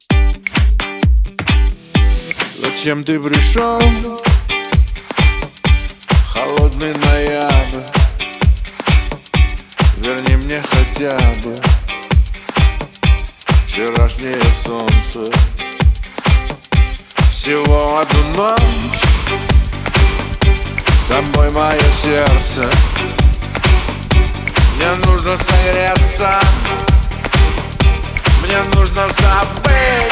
Зачем ты пришел? Холодный ноябрь, верни мне хотя бы вчерашнее солнце. Всего одну ночь с тобой мое сердце. Мне нужно согреться, мне нужно забыть.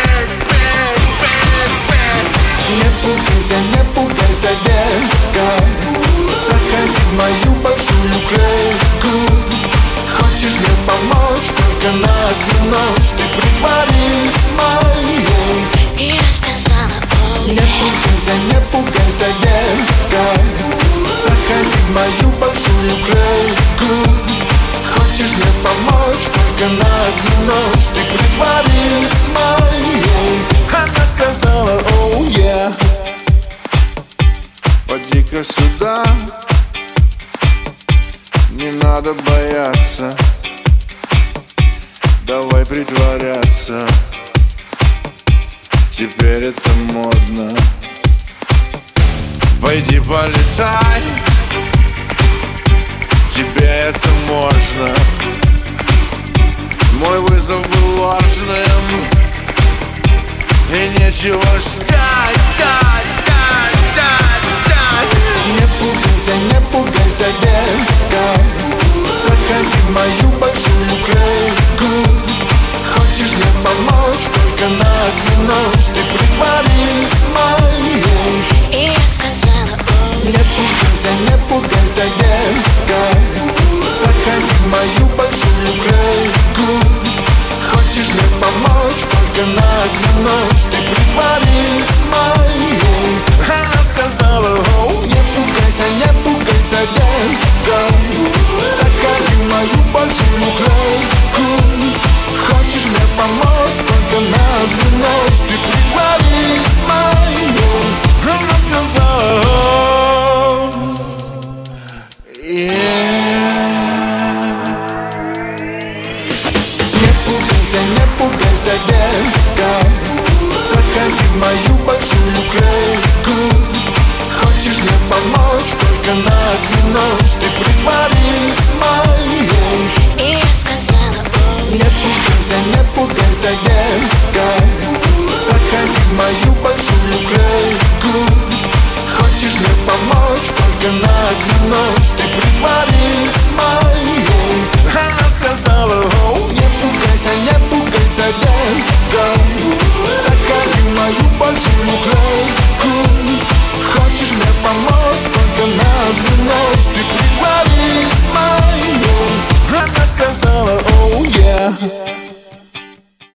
Не пугайся, детка, заходи в мою большую клетку. Хочешь мне помочь, только на одну ночь ты притворись моей. И я сказала, Не пугайся, детка, заходи в мою большую клетку. Хочешь мне помочь, только на одну ночь ты притворись моей. Она сказала, оу, yeah. Поди-ка сюда, не надо бояться, давай притворяться, теперь это модно. Пойди полетай, тебе это можно. Мой вызов был ложным, и нечего ждать. Не пугайся, детка, заходи в мою большую клетку. Хочешь мне помочь, только на одну ночь ты притворись моей. и я сказала, Не пугайся, детка, заходи в мою большую клетку. Хочешь мне помочь, только на одну ночь ты притворись моей. Она сказала, оу, не пугайся, детка, заходи в мою большую клетку. Хочешь мне помочь, только на одну ночь ты притворись моей. Она сказала, оу, yeah. Не пугайся, детка, заходи в мою большую клетку. Хочешь мне помочь, только на одну ночь ты притворись моей. и я сказала, Не пугайся, детка, заходи в мою большую клетку. Хочешь мне помочь, только на одну ночь ты притворись моей. Она сказала, оу, не пугайся, детка, заходи в мою большую